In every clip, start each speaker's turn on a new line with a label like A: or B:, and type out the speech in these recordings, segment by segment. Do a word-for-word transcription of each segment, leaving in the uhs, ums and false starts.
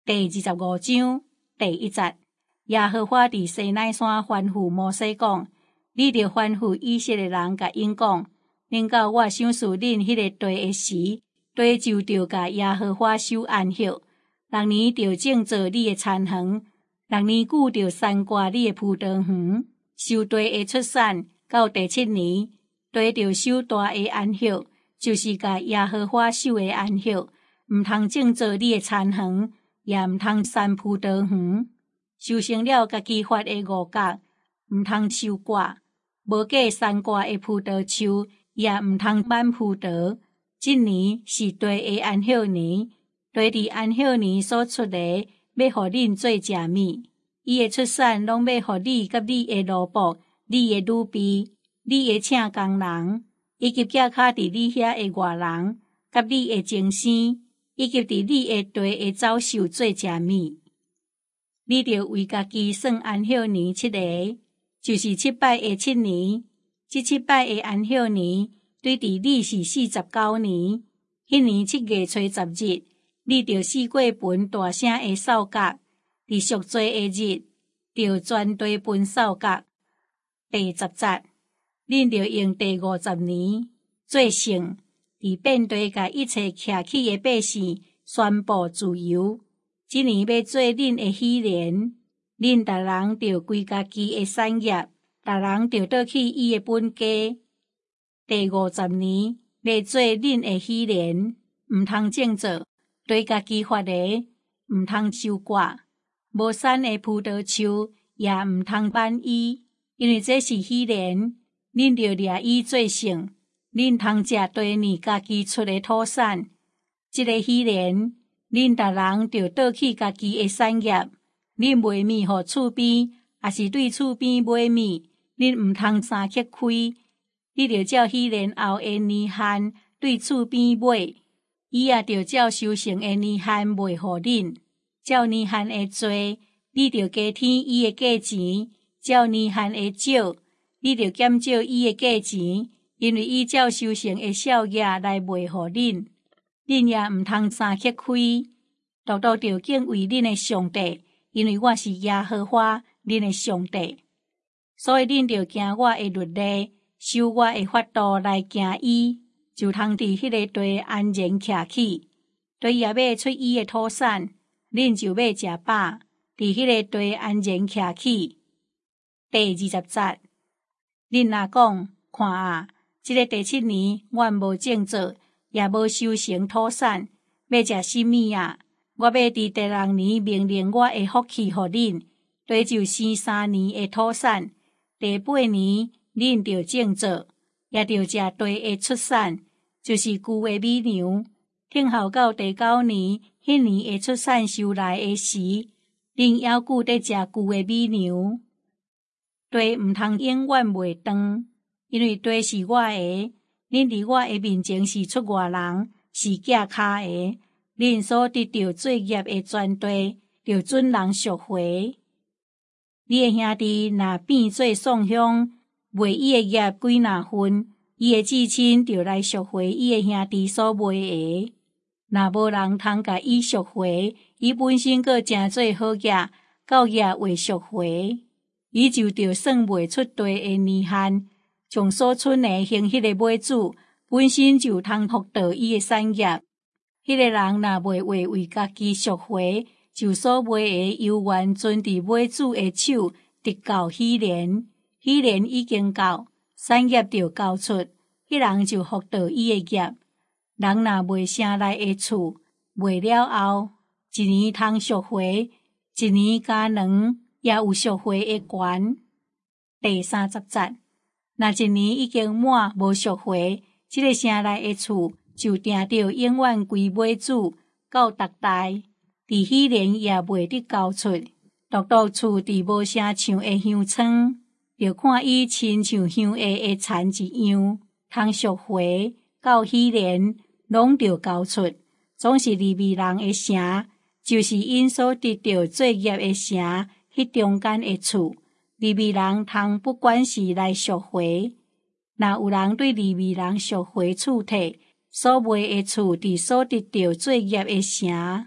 A: 第二十五章第一节，耶和华伫西奈山吩咐摩西讲：你着吩咐以色列人，甲因讲，恁到我赏赐恁迄个地的时，地就着甲耶和华守安息。六年着种植你的田园，六年久着山刮你的葡萄园。收地的出产到第七年，地着守大的安息，就是甲耶和华守的安息。毋通种植你的田园，也毋通散葡萄園。收成了家己發的五角，毋通收割。無過山割的葡萄樹，也毋通挽葡萄。這年是地的安息年，地佇安息年所出的，要互恁做食物。伊的出產攏要互你甲你的奴僕、你的女婢、你的請工人，以及寄卡佇你遐的外人，甲你的精生。以及伫你的地的走獸做食物，你着為家己算安息年七個，就是七擺的七年。這七擺的安息年，對佇你是四十九年。迄年七月初十日，你着四過分大聲的掃角，佇贖罪的日，着全地分掃角。第十節，恁着用第五十年做聖。伫遍地甲一切徛起的百姓宣布自由。這年要做恁的喜年，恁逐人着歸家己的產業，逐人着倒去伊的本家。第五十年要做恁的喜年，毋通種植，對家己發的，毋通收割。無產的葡萄樹也毋通挽伊，因為這是喜年，恁着掠伊做聖。恁通食第二家己出的土產，這個喜年，恁逐人着倒去家己的產業。恁賣物互厝邊，也是對厝邊買物，恁毋通三刻開。你着照喜年後的年限對厝邊買，伊也着照收成的年限賣互恁。照年限的多，你着加添伊的價錢；照年限的少，你着減少伊的價錢。因為依照收成的數額來賣互恁，恁也毋通三刻開，獨獨着敬畏恁的上帝，因為我是耶和華恁的上帝。所以恁着行我的律例，守我的法度來行伊，就通佇迄個地安然徛起。地也要出伊的土產，恁就要食飽，佇迄個地安然徛起。第二十節，恁若講看啊！這個第七年，阮無種植，也無收成土產，要食什麼啊？我要佇第六年命令我的福氣互恁，地就生三年的土產。第八年，恁着種植，也着食地的出產，就是舊的米糧。等候到第九年，迄年的出產收來的時，恁猶舊得食舊的米糧。地毋通永遠袂斷。因為地是我的，恁佇我的面前是出外人，是寄卡的。恁所得到作業的全地，着准人贖回。你的兄弟若變做喪香，賣伊的業幾若分，伊的至親着來贖回伊的兄弟所賣的。若無人通甲伊贖回，伊本身閣誠做好業，到業未贖回，伊就着算袂出地的年限。將所剩的行迄個買主，本身就通獲得伊的產業。迄、那個人若袂話為家己贖回，就所買的猶原存佇買主的手，直到喜年。喜年已經到，產業就交出，迄人就獲得伊的業。人若賣城內的厝，賣了後，一年通贖回，一年加兩，也有贖回的權。第三十節。若一年已經滿無贖回，這個城內的厝就定着永遠歸買主，到逐代，佇喜年也袂得交出。獨獨厝佇無啥像的香椿，就看伊親像香下的田一樣，通贖回，到喜年攏着交出。總是利未人的城，就是因所得到作業的城，迄中間的厝。利未人通不管時來贖回，若有人對利未人贖回厝體，所賣的厝佇所得到作業的城，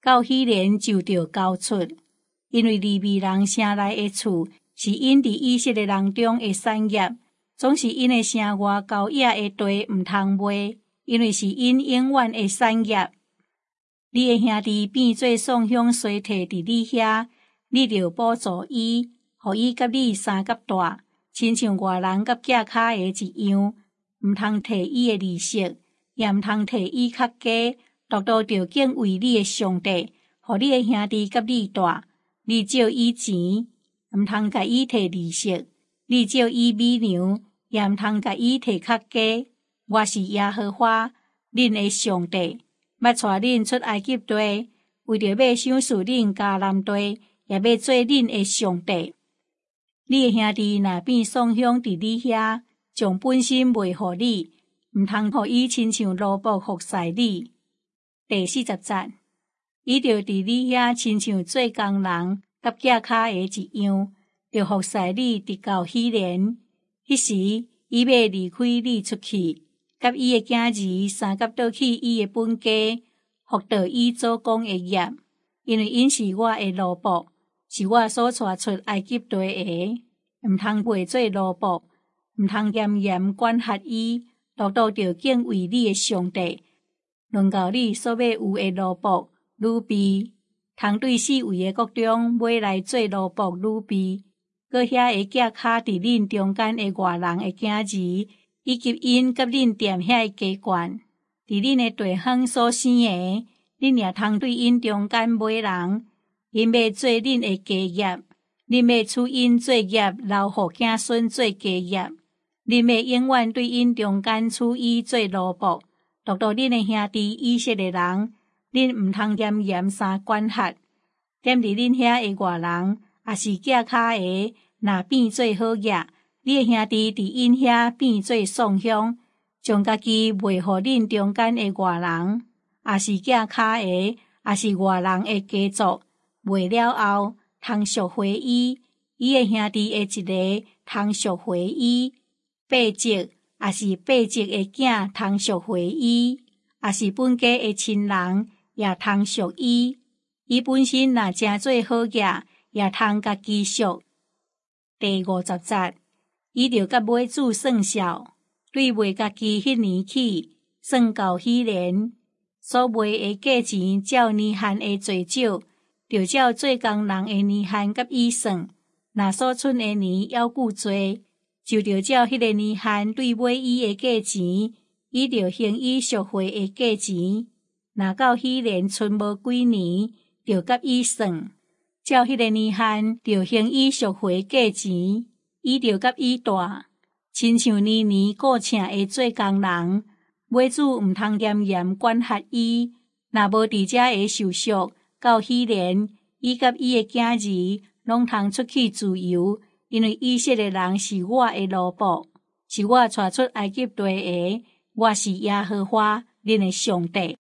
A: 到彼年就着交出，因为利未人城内的厝是因伫以色列人中的产业，总是因的城外郊野的地毋通卖，因为是因永远的产业。你的兄弟变做送香衰退伫你遐，你着补助伊，互伊甲你三甲大，亲像外人甲寄卡的一样，毋通摕伊的利息，也毋通摕伊较低，独独着敬畏你的上帝，互你的兄弟甲你大，你借伊钱，毋通甲伊摕利息，你借伊米粮，也毋通甲伊摕较低。我是耶和華，恁的上帝，捌帶恁出埃及地，為着要賞賜恁迦南地，也要做恁的上帝。你的兄弟若變送香佇你遐，將本身賣互你，毋通互伊親像奴僕服侍你。第四十節，伊着佇你遐親像做工人，甲寄卡的一樣，着服侍你直到彼年。迄時，伊要離開你出去，甲伊的囝兒三甲倒去伊的本家，服到伊祖公的業，因為因是我的奴僕，是我所帶出埃及地的，毋通賣做奴僕，毋通嚴嚴管轄伊，獨獨着敬畏你的上帝。論到你所要有的奴僕女婢，通對四圍的國中買來做奴僕女婢，閣遐會寄卡佇恁中間的外人的囝兒，以及因甲恁店遐的家眷，佇恁的地方所生的，恁也通對因中間買人，因要做恁的家業，恁要娶因做業，留互子孫做家業，恁要永遠對因中間娶伊做奴僕。獨獨恁的兄弟以色列人，恁毋通嚴嚴三管轄。踮佇恁遐的外人，也是寄卡的，若變做好嘢，你的兄弟佇因遐變做送香，將家己賣互恁中間的外人，也是寄卡的，也是外人的家族，賣了後，通贖回伊，伊的兄弟的一個，通贖回伊，八節。也是八節的囝通贖回伊，也是本家的親人也通贖伊。伊本身若誠做好嘢，也通家己贖。第五十節，伊着甲買主算數，對賣家己迄年起，算到彼年，所賣的價錢照年限的最少，着照做工人的年限甲伊算。若所剩的年猶夠多，就着照迄個年限對買伊的價錢，伊着行伊贖回的價錢。若到彼年剩無幾年，着甲伊算，照迄個年限着行伊贖回價錢，伊着甲伊大，親像年年固請的做工人。買主毋通嚴嚴管轄伊，若無佇遮的受贖，到彼年，伊甲伊的囝兒攏通出去自由。因為以色列人是我的奴僕，是我帶出埃及地的，我是耶和華，恁的上帝。